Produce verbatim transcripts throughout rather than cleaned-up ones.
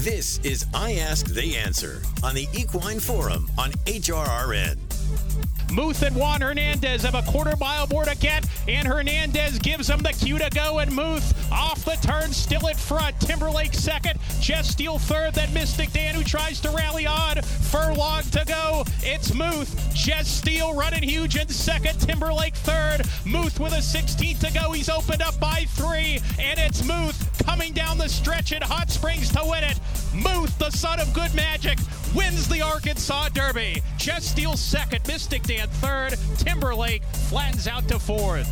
This is I Ask, They Answer on the Equine Forum on H R R N. Muth and Juan Hernandez have a quarter mile more to get, and Hernandez gives them the cue to go, and Muth off the turn, still at front. Timberlake second, Jess Steele third, then Mystic Dan who tries to rally on. Furlong to go, it's Muth. Jess Steele running huge in second, Timberlake third. Muth with a sixteenth to go, he's opened up by three, and it's Muth coming down the stretch in Hot Springs to win it. Muth, the son of good magic, wins the Arkansas Derby. Jess Steele second, Mystic Dan third, Timberlake flattens out to fourth.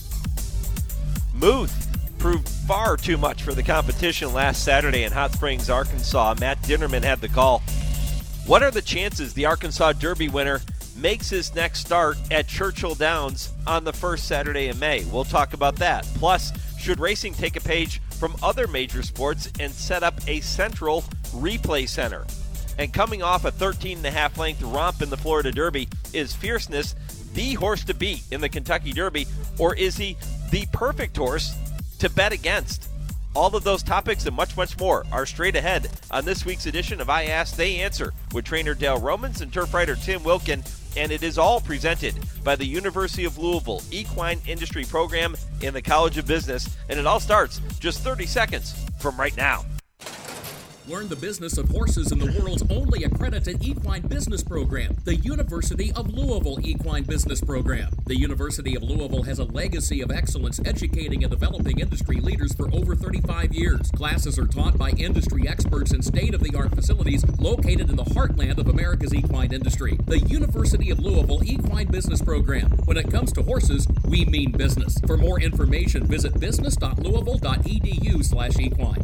Muth proved far too much for the competition last Saturday in Hot Springs, Arkansas. Matt Dinnerman had the call. What are the chances the Arkansas Derby winner makes his next start at Churchill Downs on the first Saturday in May? We'll talk about that. Plus, should racing take a page from other major sports and set up a central replay center? And coming off a thirteen and a half length romp in the Florida Derby, is Fierceness the horse to beat in the Kentucky Derby, or is he the perfect horse to bet against? All of those topics and much, much more are straight ahead on this week's edition of I Ask, They Answer with trainer Dale Romans and turf writer Tim Wilkin, and it is all presented by the University of Louisville Equine Industry Program in the College of Business, and it all starts just thirty seconds from right now. Learn the business of horses in the world's only accredited equine business program, the University of Louisville Equine Business Program. The University of Louisville has a legacy of excellence educating and developing industry leaders for over thirty-five years. Classes are taught by industry experts in state-of-the-art facilities located in the heartland of America's equine industry. The University of Louisville Equine Business Program. When it comes to horses, we mean business. For more information, visit business.louisville.edu slash equine.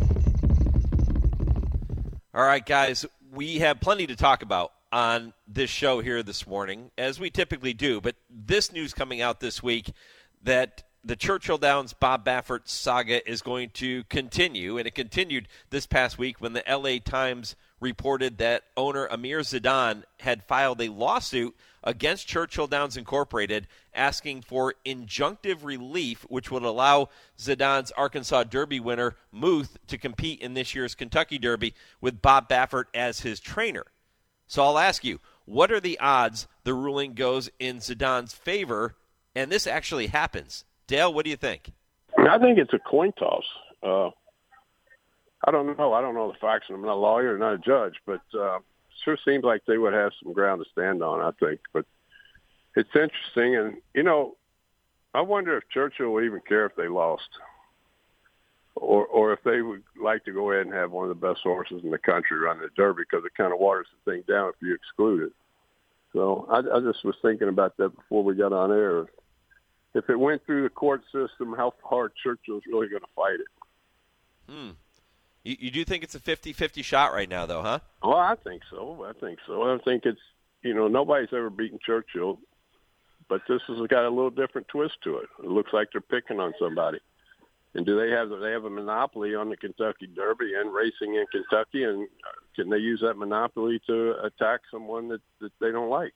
All right, guys, we have plenty to talk about on this show here this morning, as we typically do. But this news coming out this week that the Churchill Downs Bob Baffert saga is going to continue, and it continued this past week when the L A Times reported that owner Amir Zidan had filed a lawsuit against Churchill Downs Incorporated asking for injunctive relief, which would allow Zidan's Arkansas Derby winner Muth to compete in this year's Kentucky Derby with Bob Baffert as his trainer. So I'll ask you, what are the odds the ruling goes in Zidan's favor and this actually happens? Dale, what do you think? I think it's a coin toss. Uh, I don't know. I don't know the facts, and I'm not a lawyer, not a judge, but uh, sure seems like they would have some ground to stand on, I think. But it's interesting, and, you know, I wonder if Churchill would even care if they lost or or if they would like to go ahead and have one of the best horses in the country run the Derby, because it kind of waters the thing down if you exclude it. So I, I just was thinking about that before we got on air. If it went through the court system, how hard Churchill's really going to fight it. Hmm. You, you do think it's a fifty-fifty shot right now, though, huh? Well, I think so. I think so. I think it's, you know, nobody's ever beaten Churchill, but this has got a little different twist to it. It looks like they're picking on somebody. And do they have they have a monopoly on the Kentucky Derby and racing in Kentucky, and can they use that monopoly to attack someone that, that they don't like?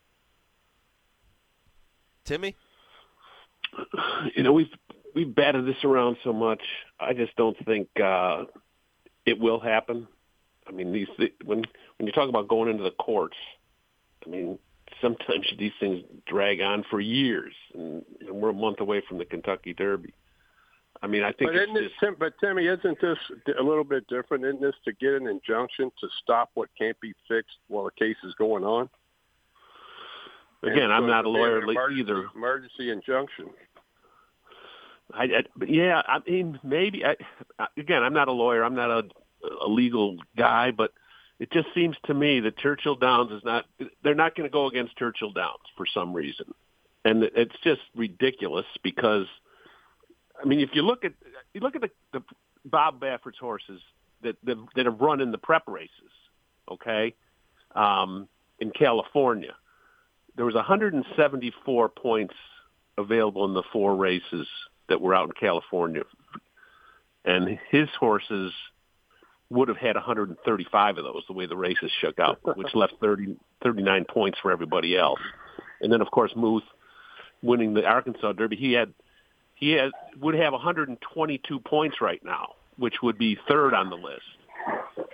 Timmy? You know, we've we've batted this around so much. I just don't think uh, it will happen. I mean, these when when you talk about going into the courts, I mean, sometimes these things drag on for years, and, and we're a month away from the Kentucky Derby. I mean, I think. But, it's isn't this, just, Tim, but Timmy, isn't this a little bit different? Isn't this to get an injunction to stop what can't be fixed while the case is going on? Again, I'm not a lawyer emergency, either. Emergency injunction. I, I, but yeah, I mean, maybe. I, again, I'm not a lawyer. I'm not a, a legal guy, but it just seems to me that Churchill Downs is not. They're not going to go against Churchill Downs for some reason, and it's just ridiculous because, I mean, if you look at you look at the, the Bob Baffert's horses that, that that have run in the prep races, okay, um, in California, there was one hundred seventy-four points available in the four races that were out in California, and his horses would have had one hundred thirty-five of those the way the races shook out, which left thirty, thirty-nine points for everybody else. And then, of course, Muth winning the Arkansas Derby, he had he had would have one hundred twenty-two points right now, which would be third on the list.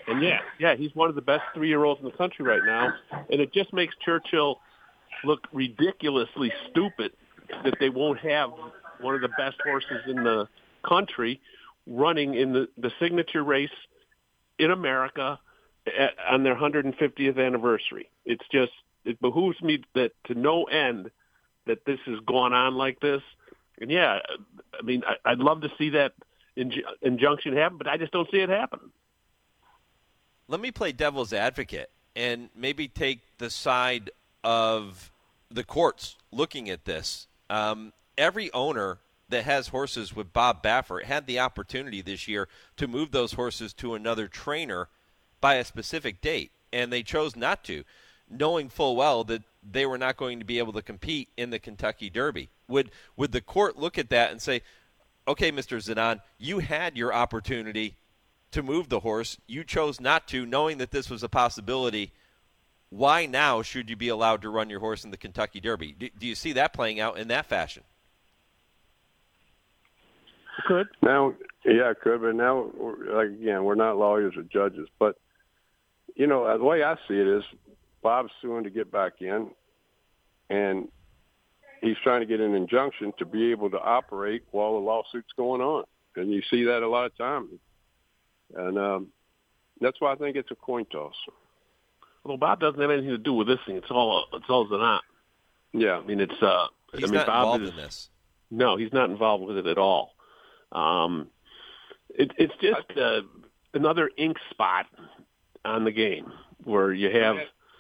And yeah, yeah, he's one of the best three-year-olds in the country right now. And it just makes Churchill look ridiculously stupid that they won't have one of the best horses in the country running in the, the signature race in America at, on their one hundred fiftieth anniversary. It's just, it behooves me that to no end that this has gone on like this. And yeah, I mean, I, I'd love to see that inj- injunction happen, but I just don't see it happen. Let me play devil's advocate and maybe take the side of the courts looking at this. Um, every owner that has horses with Bob Baffert had the opportunity this year to move those horses to another trainer by a specific date, and they chose not to, knowing full well that they were not going to be able to compete in the Kentucky Derby. Would would the court look at that and say, okay, Mister Zidane, you had your opportunity to move the horse. You chose not to, knowing that this was a possibility. Why now should you be allowed to run your horse in the Kentucky Derby? Do, do you see that playing out in that fashion? It could. Now, yeah, it could, but now, like, again, we're not lawyers or judges. But, you know, the way I see it is Bob's suing to get back in, and he's trying to get an injunction to be able to operate while the lawsuit's going on. And you see that a lot of times. And um, that's why I think it's a coin toss. Well, Bob doesn't have anything to do with this thing. It's all it's all Zidane. Yeah. I mean, it's uh, He's I mean, not Bob involved is, in this. No, he's not involved with it at all. Um, it, it's just uh, another ink spot on the game where you have.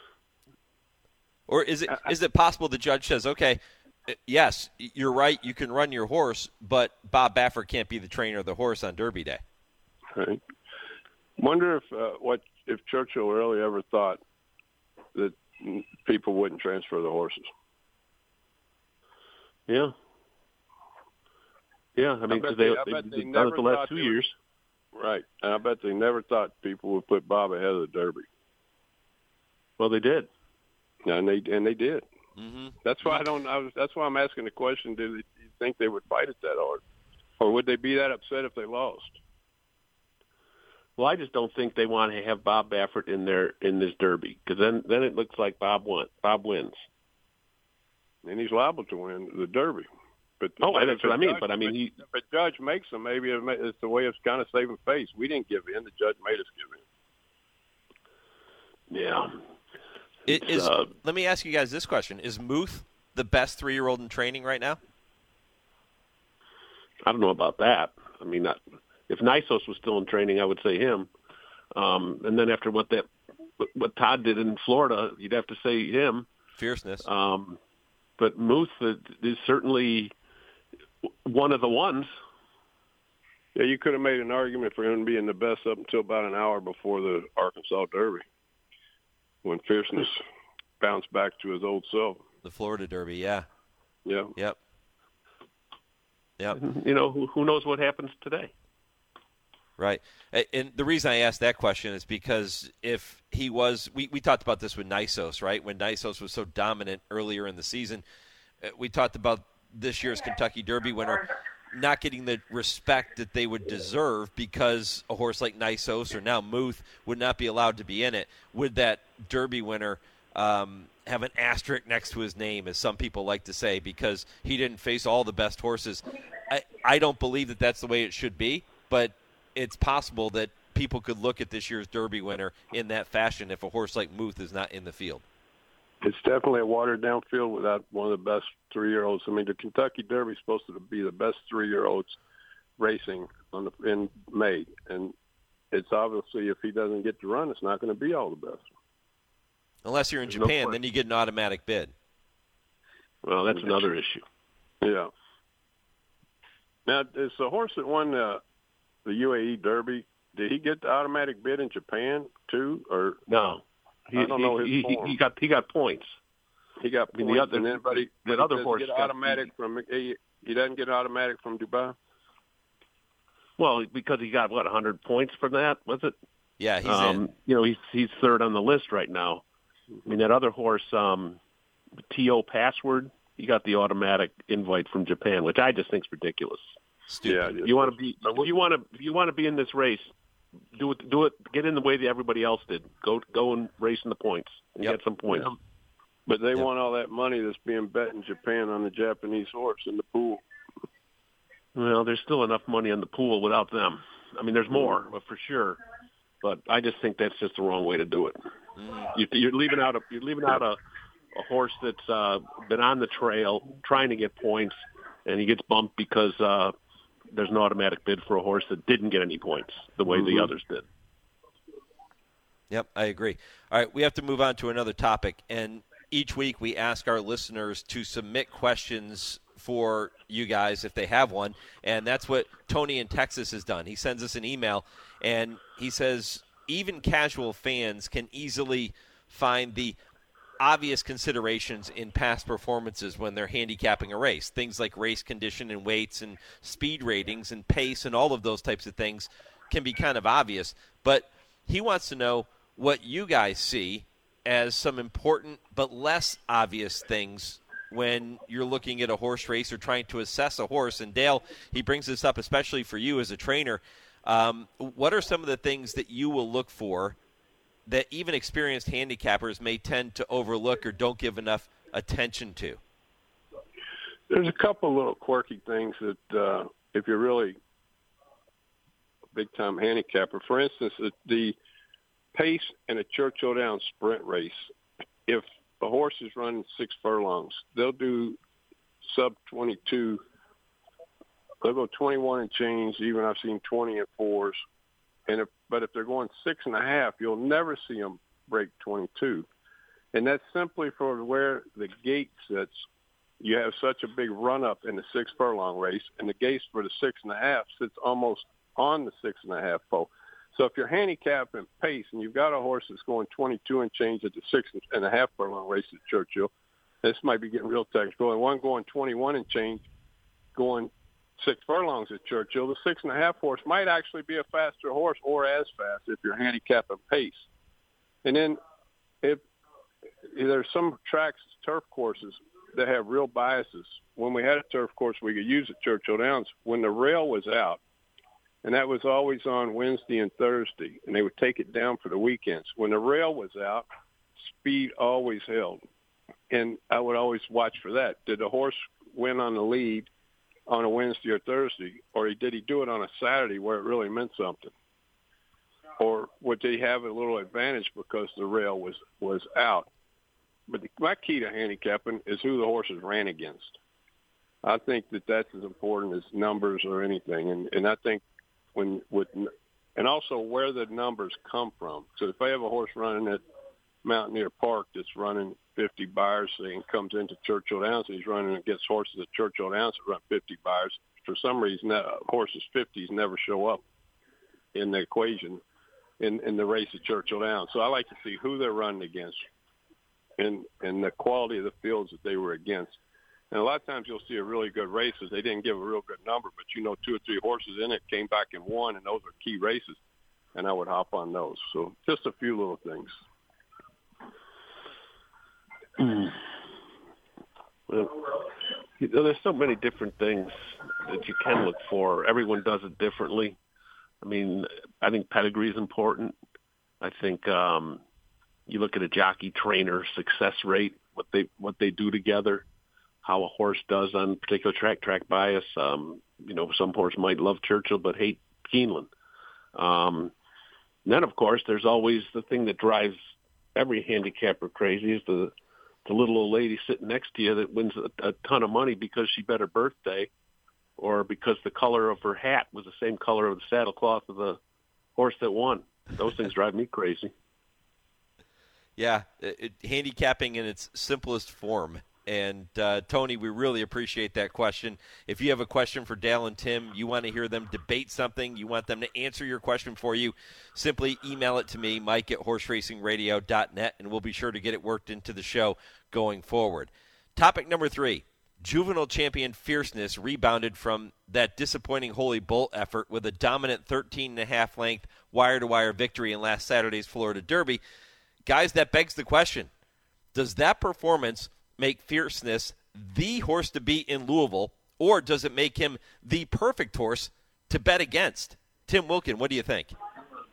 Or is it is it possible the judge says, okay, yes, you're right, you can run your horse, but Bob Baffert can't be the trainer of the horse on Derby Day? Right. Wonder if uh, what if Churchill really ever thought that people wouldn't transfer the horses. Yeah. Yeah, I mean, I cause they, they, they, they they've done it the last two they years. Were, right. And I bet they never thought people would put Bob ahead of the Derby. Well, they did. And they and they did. Mm-hmm. That's why I don't. I was, that's why I'm asking the question: do you think they would fight it that hard, or would they be that upset if they lost? Well, I just don't think they want to have Bob Baffert in there in this Derby, because then then it looks like Bob won. Bob wins, and he's liable to win the Derby. But oh, but that's what I mean. Judge, but I mean, he. If a judge makes them, maybe it's the way of kind of saving face. We didn't give in; the judge made us give in. Yeah. It is. Uh, let me ask you guys this question: is Muth the best three-year-old in training right now? I don't know about that. I mean, not, if Nysos was still in training, I would say him. Um, and then after what that, what Todd did in Florida, you'd have to say him. Fierceness. Um, but Muth is certainly one of the ones. Yeah, you could have made an argument for him being the best up until about an hour before the Arkansas Derby, when Fierceness bounced back to his old self. The Florida Derby, yeah. Yeah. Yep. Yep. You know, who, who knows what happens today? Right. And the reason I asked that question is because if he was we, – we talked about this with Nysos, right? When Nysos was so dominant earlier in the season, we talked about this year's Kentucky Derby winner not getting the respect that they would deserve because a horse like Nysos or now Muth would not be allowed to be in it. Would that Derby winner um, have an asterisk next to his name, as some people like to say, because he didn't face all the best horses? I, I don't believe that that's the way it should be, but it's possible that people could look at this year's Derby winner in that fashion if a horse like Muth is not in the field. It's definitely a watered-down field without one of the best three-year-olds. I mean, the Kentucky Derby is supposed to be the best three-year-olds racing on the, in May. And it's obviously, if he doesn't get to run, it's not going to be all the best. Unless you're in There's Japan, no then you get an automatic bid. Well, that's another issue. Yeah. Now, is the horse that won the, the U A E Derby, did he get the automatic bid in Japan too, or no? He, I don't he, know his he, form. he got he got points. He got I mean, points, the other, and then, but he, that but other he horse get got, automatic from he, he doesn't get automatic from Dubai. Well, because he got what one hundred points for that, was it? Yeah, he's um, in. You know, he's he's third on the list right now. I mean, that other horse, um, T O Password, he got the automatic invite from Japan, which I just think is ridiculous. Stupid. Yeah, You want to be if you want to if you want to be in this race, do it, do it, get in the way that everybody else did. Go, go and race in the points and Yep. get some points. Yeah. But they Yep. want all that money that's being bet in Japan on the Japanese horse in the pool. Well, there's still enough money in the pool without them. I mean, there's more, but for sure. But I just think that's just the wrong way to do it. Mm. You, you're leaving out a you're leaving out a, a horse that's uh, been on the trail trying to get points, and he gets bumped because uh, there's an automatic bid for a horse that didn't get any points the way Mm-hmm. the others did. Yep, I agree. All right, we have to move on to another topic, and each week we ask our listeners to submit questions for you guys if they have one, and that's what Tony in Texas has done. He sends us an email, and he says even casual fans can easily find the obvious considerations in past performances when they're handicapping a race. Things like race condition and weights and speed ratings and pace and all of those types of things can be kind of obvious. But he wants to know what you guys see as some important but less obvious things when you're looking at a horse race or trying to assess a horse. And Dale, he brings this up especially for you as a trainer. Um, what are some of the things that you will look for that even experienced handicappers may tend to overlook or don't give enough attention to? There's a couple little quirky things that uh, if you're really a big-time handicapper, for instance, the pace in a Churchill Downs sprint race, if the horse is running six furlongs, they'll do sub twenty-two. They'll go twenty-one and change. Even I've seen twenty and fours. And if, but if they're going six and a half, you'll never see them break twenty-two. And that's simply for where the gate sits. You have such a big run-up in the six furlong race, and the gate for the six and a half sits almost on the six and a half pole. So if you're handicapping pace and you've got a horse that's going twenty-two and change at the six and a half furlong race at Churchill, this might be getting real technical, and one going twenty-one and change going six furlongs at Churchill, the six and a half horse might actually be a faster horse or as fast if you're handicapping pace. And then if there's some tracks, turf courses, that have real biases. When we had a turf course we could use at Churchill Downs, when the rail was out, and that was always on Wednesday and Thursday, and they would take it down for the weekends. When the rail was out, speed always held, and I would always watch for that. Did the horse win on the lead on a Wednesday or Thursday, or did he do it on a Saturday where it really meant something? Or would they have a little advantage because the rail was, was out? But the, my key to handicapping is who the horses ran against. I think that that's as important as numbers or anything. And, and I think when with and also where the numbers come from. So if I have a horse running at Mountaineer Park that's running fifty buyers and comes into Churchill Downs and he's running against horses at Churchill Downs that run fifty buyers, for some reason that horses fifties never show up in the equation in, in the race at Churchill Downs. So I like to see who they're running against and, and the quality of the fields that they were against. And a lot of times you'll see a really good races. They didn't give a real good number, but you know two or three horses in it came back and won, and those are key races. And I would hop on those. So just a few little things. Well, you know, there's so many different things that you can look for. Everyone does it differently. I mean, I think pedigree is important. I think um, you look at a jockey trainer success rate, what they what they do together, how a horse does on a particular track, track bias. Um, you know, some horse might love Churchill but hate Keeneland. Um, and then, of course, there's always the thing that drives every handicapper crazy is the the little old lady sitting next to you that wins a, a ton of money because she bet her birthday or because the color of her hat was the same color of the saddle cloth of the horse that won. Those things drive me crazy. Yeah, it, it, handicapping in its simplest form. And, uh, Tony, we really appreciate that question. If you have a question for Dale and Tim, you want to hear them debate something, you want them to answer your question for you, simply email it to me, Mike at horse racing radio dot net, and we'll be sure to get it worked into the show going forward. Topic number three, juvenile champion Fierceness rebounded from that disappointing Holy Bolt effort with a dominant thirteen and a half length wire-to-wire victory in last Saturday's Florida Derby. Guys, that begs the question, does that performance make Fierceness the horse to beat in Louisville, or does it make him the perfect horse to bet against? Tim Wilkin, what do you think?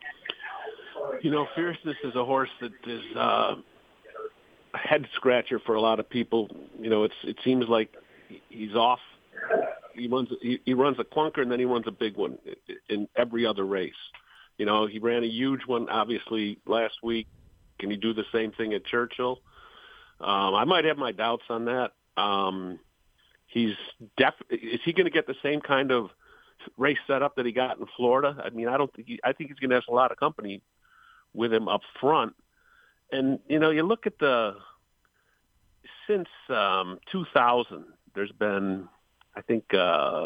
You know, Fierceness is a horse that is uh, a head scratcher for a lot of people. You know, it's it seems like he's off. He runs he, he runs a clunker and then he runs a big one in every other race. You know, he ran a huge one obviously last week. Can he do the same thing at Churchill? Um, I might have my doubts on that. Um, he's def. Is he going to get the same kind of race setup that he got in Florida? I mean, I don't think. He, I think he's going to have a lot of company with him up front. And you know, you look at the since um, two thousand, there's been, I think, uh,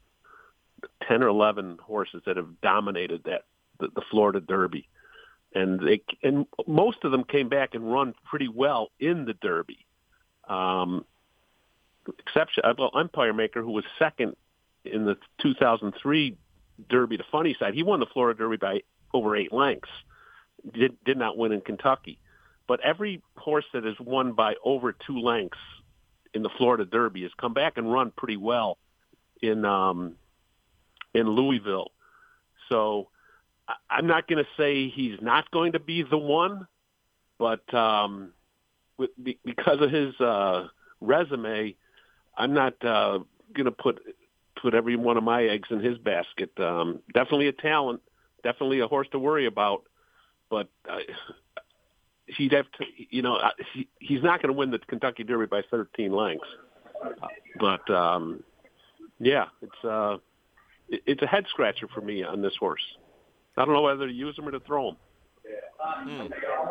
ten or eleven horses that have dominated that the, the Florida Derby. And they and most of them came back and run pretty well in the Derby. Um, exception, well, Empire Maker, who was second in the two thousand three Derby, the funny side, he won the Florida Derby by over eight lengths. Did did not win in Kentucky, but every horse that has won by over two lengths in the Florida Derby has come back and run pretty well in um, in Louisville. So. I'm not going to say he's not going to be the one, but um, with, because of his uh, resume, I'm not uh, going to put put every one of my eggs in his basket. Um, definitely a talent, definitely a horse to worry about, but uh, he'd have to, you know, he, he's not going to win the Kentucky Derby by thirteen lengths. But um, yeah, it's uh, it, it's a head scratcher for me on this horse. I don't know whether to use him or to throw him. Hmm.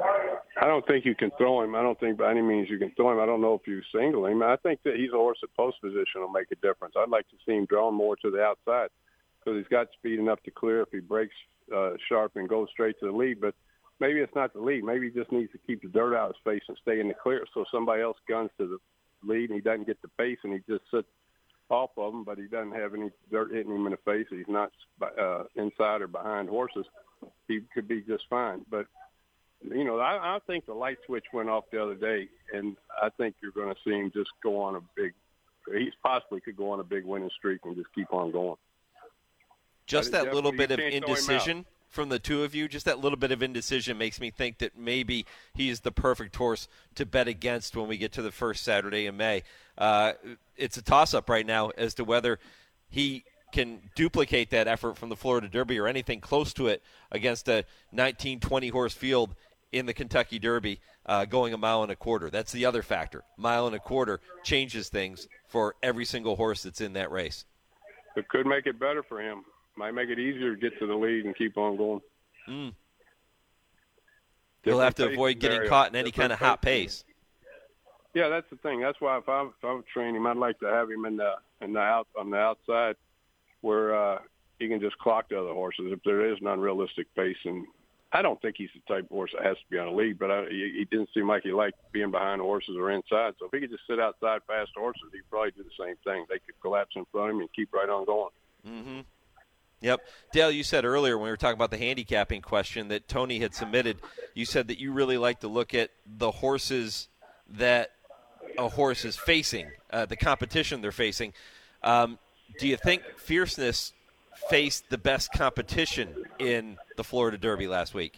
I don't think you can throw him. I don't think by any means you can throw him. I don't know if you single him. I think that he's a horse at post position will make a difference. I'd like to see him drawn more to the outside because he's got speed enough to clear if he breaks uh, sharp and goes straight to the lead. But maybe it's not the lead. Maybe he just needs to keep the dirt out of his face and stay in the clear so somebody else guns to the lead and he doesn't get the pace and he just sits off of him, but he doesn't have any dirt hitting him in the face. He's not uh, inside or behind horses. He could be just fine. But, you know, I, I think the light switch went off the other day, and I think you're going to see him just go on a big – he possibly could go on a big winning streak and just keep on going. Just that little bit of indecision from the two of you, just that little bit of indecision makes me think that maybe he's the perfect horse to bet against when we get to the first Saturday in May. Uh, it's a toss-up right now as to whether he can duplicate that effort from the Florida Derby or anything close to it against a nineteen, twenty horse field in the Kentucky Derby uh, going a mile and a quarter. That's the other factor. Mile and a quarter changes things for every single horse that's in that race. It could make it better for him. Might make it easier to get to the lead and keep on going. Mm. He'll have to avoid getting caught in any kind of hot pace. Yeah, that's the thing. That's why if I if I would train him, I'd like to have him in the in the out on the outside where uh, he can just clock the other horses if there is an unrealistic pace. And I don't think he's the type of horse that has to be on a lead, but I, he, he didn't seem like he liked being behind the horses or inside. So if he could just sit outside past horses, he'd probably do the same thing. They could collapse in front of him and keep right on going. Mm-hmm. Yep. Dale, you said earlier when we were talking about the handicapping question that Tony had submitted, you said that you really like to look at the horses that a horse is facing, uh, the competition they're facing. Um, do you think Fierceness faced the best competition in the Florida Derby last week?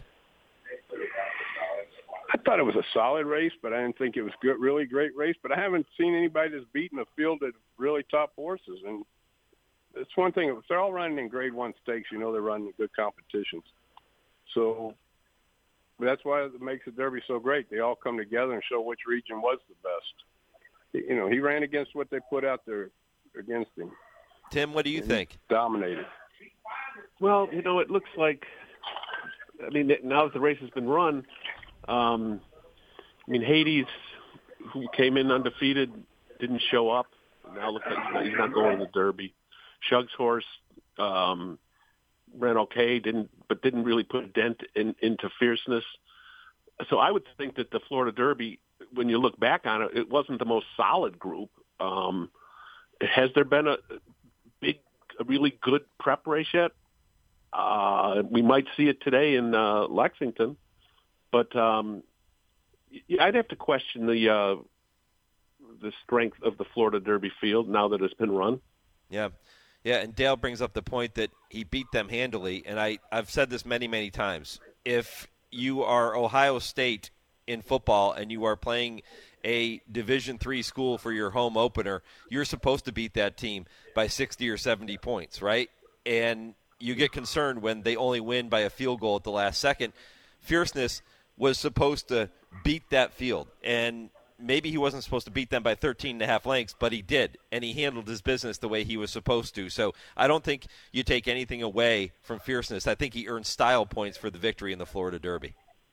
I thought it was a solid race, but I didn't think it was good, really great race. But I haven't seen anybody that's beaten a field of really top horses. And it's one thing, if they're all running in grade one stakes, you know they're running good competitions. So that's why it makes the Derby so great. They all come together and show which region was the best. You know, he ran against what they put out there against him. Tim, what do you think? Dominated. Well, you know, it looks like, I mean, now that the race has been run, um, I mean, Hades, who came in undefeated, didn't show up. Now looks like he's not going to the Derby. Shug's horse um, ran okay, didn't but didn't really put a dent in, into Fierceness. So I would think that the Florida Derby, when you look back on it, it wasn't the most solid group. Um, has there been a big, a really good prep race yet? Uh, we might see it today in uh, Lexington, but um, I'd have to question the uh, the strength of the Florida Derby field now that it's been run. Yeah. Yeah, and Dale brings up the point that he beat them handily, and I, I've said this many, many times. If you are Ohio State in football and you are playing a Division three school for your home opener, you're supposed to beat that team by sixty or seventy points, right? And you get concerned when they only win by a field goal at the last second. Fierceness was supposed to beat that field, and maybe he wasn't supposed to beat them by thirteen and a half lengths, but he did, and he handled his business the way he was supposed to. So I don't think you take anything away from Fierceness. I think he earned style points for the victory in the Florida Derby.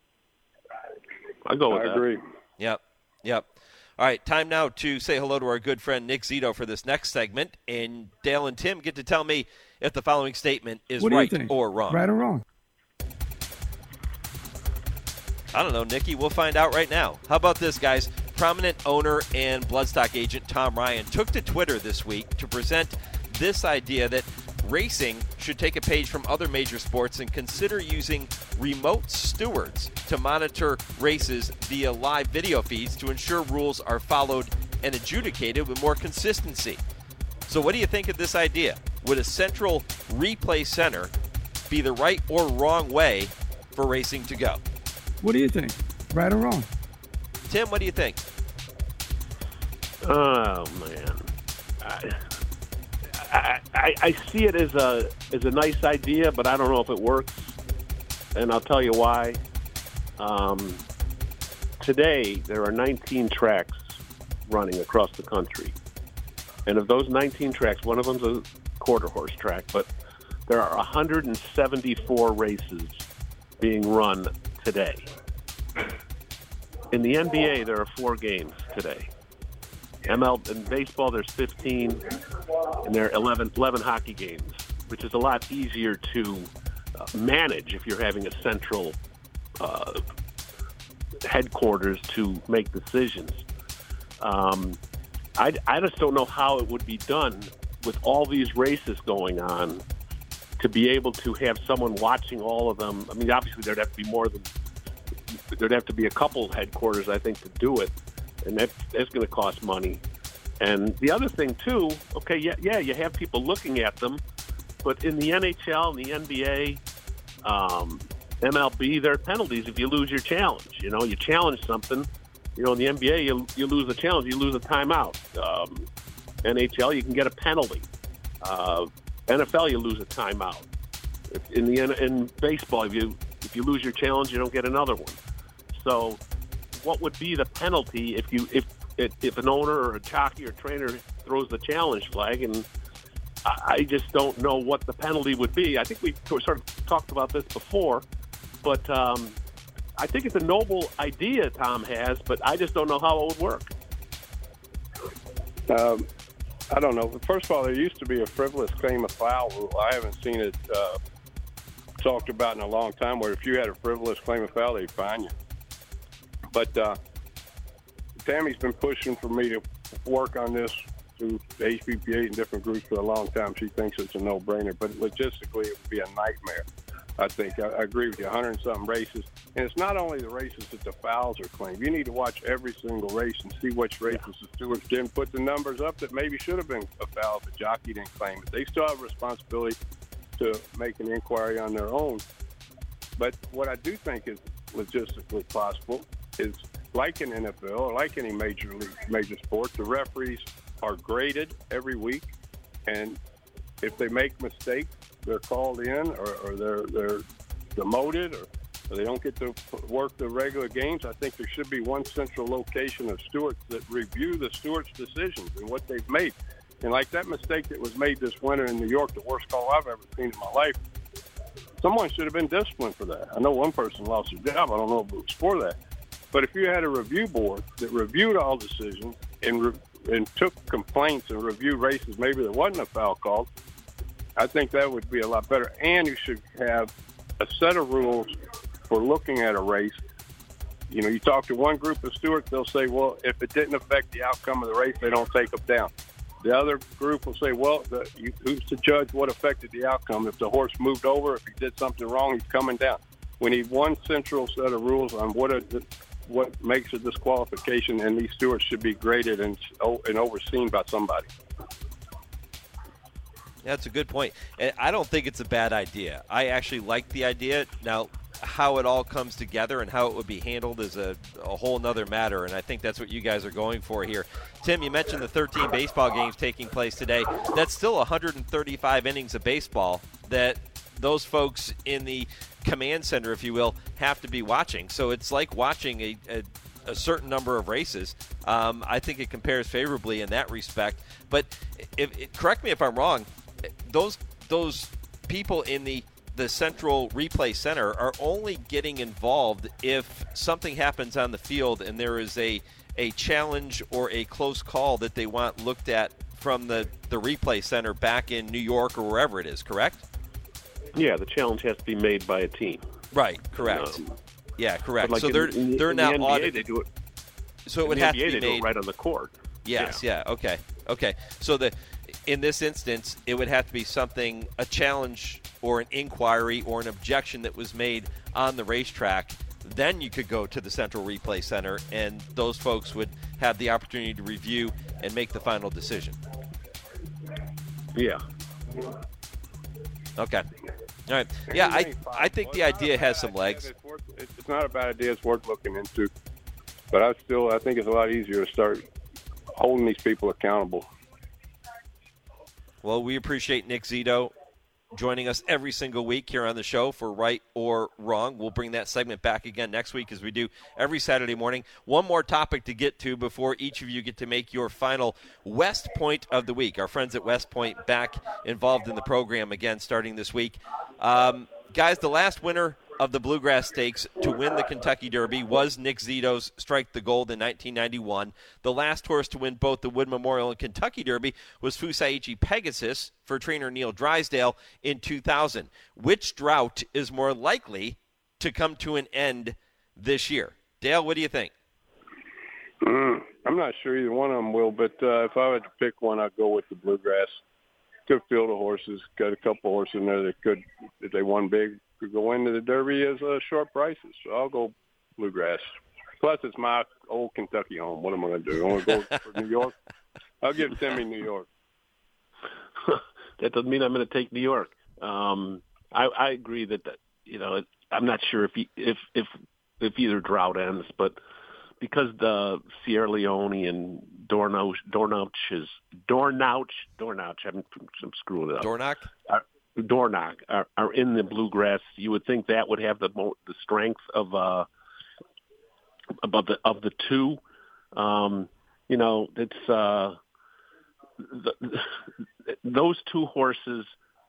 I go with I that. agree. Yep, yep. All right, time now to say hello to our good friend Nick Zito for this next segment. And Dale and Tim get to tell me if the following statement is right or wrong. Right or wrong? I don't know, Nikki. We'll find out right now. How about this, guys? Prominent owner and bloodstock agent Tom Ryan took to Twitter this week to present this idea that racing should take a page from other major sports and consider using remote stewards to monitor races via live video feeds to ensure rules are followed and adjudicated with more consistency. So what do you think of this idea? Would a central replay center be the right or wrong way for racing to go? What do you think? Right or wrong? Tim, what do you think? Oh man, I, I, I, I see it as a as a nice idea, but I don't know if it works, and I'll tell you why. Um, today there are nineteen tracks running across the country, and of those nineteen tracks, one of them's a quarter horse track, but there are one hundred seventy-four races being run today. In the N B A, there are four games today. M L in baseball, there's fifteen, and there are eleven, eleven hockey games, which is a lot easier to uh, manage if you're having a central uh, headquarters to make decisions. Um, I, I just don't know how it would be done with all these races going on to be able to have someone watching all of them. I mean, obviously there'd have to be more than there'd have to be a couple headquarters, I think, to do it, and that, that's going to cost money. And the other thing, too, okay, yeah, yeah, you have people looking at them, but in the N H L and the N B A, um, M L B, there are penalties if you lose your challenge. You know, you challenge something. You know, in the N B A, you, you lose a challenge, you lose a timeout. Um, N H L, you can get a penalty. Uh, N F L, you lose a timeout. If in the in baseball, if you if you lose your challenge, you don't get another one. So, what would be the penalty if you if if an owner or a jockey or trainer throws the challenge flag? And I, I just don't know what the penalty would be. I think we sort of talked about this before, but um, I think it's a noble idea Tom has, but I just don't know how it would work. Um, I don't know. First of all, there used to be a frivolous claim of foul rule. I haven't seen it uh, talked about in a long time, where if you had a frivolous claim of foul, they'd fine you. But uh, Tammy's been pushing for me to work on this through the H P P A and different groups for a long time. She thinks it's a no-brainer, but logistically it would be a nightmare. I think I, I agree with you. one hundred and something races, and it's not only the races that the fouls are claimed. You need to watch every single race and see which races the stewards didn't put the numbers up that maybe should have been a foul if the jockey didn't claim it. They still have a responsibility to make an inquiry on their own. But what I do think is logistically possible is, like in N F L or like any major league, major sport, the referees are graded every week, and if they make mistakes, they're called in, or, or they're they're demoted, or, or they don't get to work the regular games. I think there should be one central location of stewards that review the stewards' decisions and what they've made. And like that mistake that was made this winter in New York, the worst call I've ever seen in my life, someone should have been disciplined for that. I know one person lost their job. I don't know if it was for that. But if you had a review board that reviewed all decisions and re- and took complaints and reviewed races, maybe there wasn't a foul called, I think that would be a lot better. And you should have a set of rules for looking at a race. You know, you talk to one group of stewards, they'll say, well, if it didn't affect the outcome of the race, they don't take them down. The other group will say, well, the, you, who's to judge what affected the outcome? If the horse moved over, if he did something wrong, he's coming down. We need one central set of rules on what a, what makes a disqualification, and these stewards should be graded and, and overseen by somebody. That's a good point. And I don't think it's a bad idea. I actually like the idea. Now, how it all comes together and how it would be handled is a, a whole nother matter, and I think that's what you guys are going for here. Tim, you mentioned the thirteen baseball games taking place today. That's still one hundred thirty-five innings of baseball that those folks in the command center, if you will, have to be watching. So it's like watching a, a, a certain number of races. Um, I think it compares favorably in that respect. But if, if, correct me if I'm wrong, those those people in the the central replay center are only getting involved if something happens on the field and there is a a challenge or a close call that they want looked at from the, the replay center back in New York or wherever it is, correct? Yeah, the challenge has to be made by a team. Right, correct. Um, yeah, correct. Like so in, they're in, they're in now the N B A, audited. They do it. So it would in have the N B A, to be they made do it right on the court. Yes, yeah. yeah, okay, okay. So the in this instance, it would have to be something, a challenge or an inquiry or an objection that was made on the racetrack. Then you could go to the central replay center, and those folks would have the opportunity to review and make the final decision. Yeah. Okay. All right. Yeah, I I think the idea has some legs. It's, worth, it's not a bad idea. It's worth looking into. But I still I think it's a lot easier to start holding these people accountable. Well, we appreciate Nick Zito joining us every single week here on the show for Right or Wrong. We'll bring that segment back again next week as we do every Saturday morning. One more topic to get to before each of you get to make your final West Point of the week. Our friends at West Point back involved in the program again starting this week. Um, guys, the last winner of the Bluegrass Stakes to win the Kentucky Derby was Nick Zito's Strike the Gold in nineteen ninety-one. The last horse to win both the Wood Memorial and Kentucky Derby was Fusaichi Pegasus for trainer Neil Drysdale in two thousand. Which drought is more likely to come to an end this year? Dale, what do you think? Mm, I'm not sure either one of them will, but uh, if I had to pick one, I'd go with the Bluegrass. Good field of horses. Got a couple horses in there that could, if they won big, could go into the Derby as uh, short prices. So I'll go Bluegrass. Plus, it's my old Kentucky home. What am I going to do? I want to go for New York? I'll give Timmy New York. That doesn't mean I'm going to take New York. Um, I, I agree that, that you know it, I'm not sure if he, if if if either drought ends, but because the Sierra Leone and Dornauch, Dornauch is Dornauch, Dornauch. I'm, I'm screwing it up. Dornoch. Are, Dornoch are, are in the Bluegrass. You would think that would have the the strength of uh above the of the two. Um, you know, it's uh, the, those two horses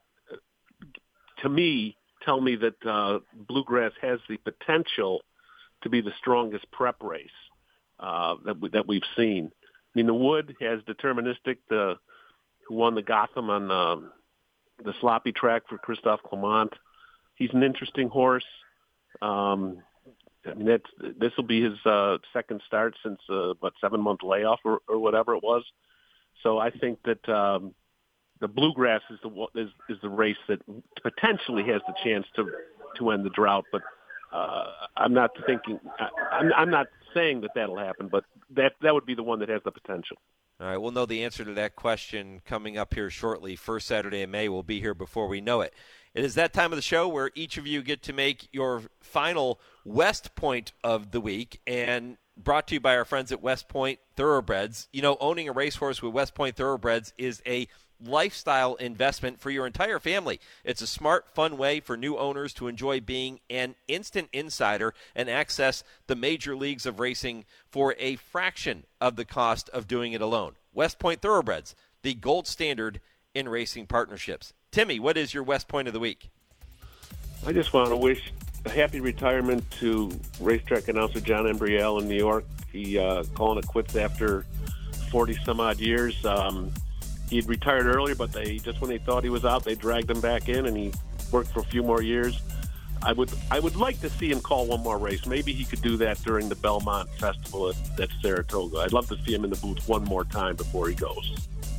to me tell me that uh, Bluegrass has the potential to be the strongest prep race uh, that we, that we've seen. I mean, the Wood has Deterministic, the who won the Gotham on uh, the sloppy track for Christophe Clement. He's an interesting horse. Um, I mean, that's this will be his uh, second start since uh, what seven month layoff or, or whatever it was. So I think that um, the Bluegrass is the is, is the race that potentially has the chance to to end the drought. But uh, I'm not thinking. I, I'm, I'm not saying that that'll happen. But that that would be the one that has the potential. All right, we'll know the answer to that question coming up here shortly. First Saturday in May, we'll be here before we know it. It is that time of the show where each of you get to make your final West Point of the week, and brought to you by our friends at West Point Thoroughbreds. You know, owning a racehorse with West Point Thoroughbreds is a lifestyle investment for your entire family. It's a smart, fun way for new owners to enjoy being an instant insider and access the major leagues of racing for a fraction of the cost of doing it alone. West Point Thoroughbreds, the gold standard in racing partnerships. Timmy, what is your West Point of the week? I just want to wish a happy retirement to racetrack announcer John Embrielle in New York. He uh, calling it quits after forty some odd years. Um, He'd retired earlier, but they just when they thought he was out, they dragged him back in, and he worked for a few more years. I would I would like to see him call one more race. Maybe he could do that during the Belmont Festival at, at Saratoga. I'd love to see him in the booth one more time before he goes.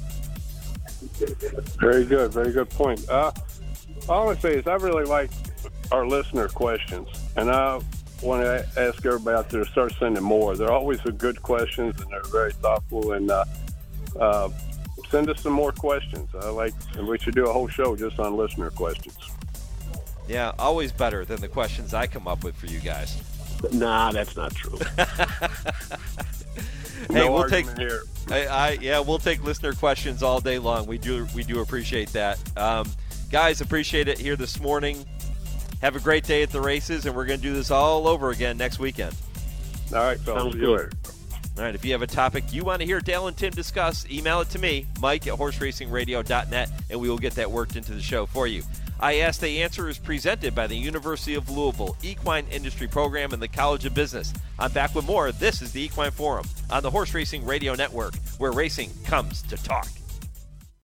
Very good, very good point. Uh, all I want to say is I really like our listener questions, and I want to ask everybody out there to start sending more. They're always good questions, and they're very thoughtful, and uh, uh, send us some more questions. I like, and we should do a whole show just on listener questions. Yeah, always better than the questions I come up with for you guys. Nah, that's not true. Hey, no we'll take. here. I, I yeah, we'll take listener questions all day long. We do we do appreciate that, um, guys. Appreciate it here this morning. Have a great day at the races, and we're going to do this all over again next weekend. All right, fellas. Sounds See you good. later. All right, if you have a topic you want to hear Dale and Tim discuss, email it to me, Mike at horse racing radio dot net, and we will get that worked into the show for you. I Ask They Answer is presented by the University of Louisville Equine Industry Program and the College of Business. I'm back with more. This is the Equine Forum on the Horse Racing Radio Network, where racing comes to talk.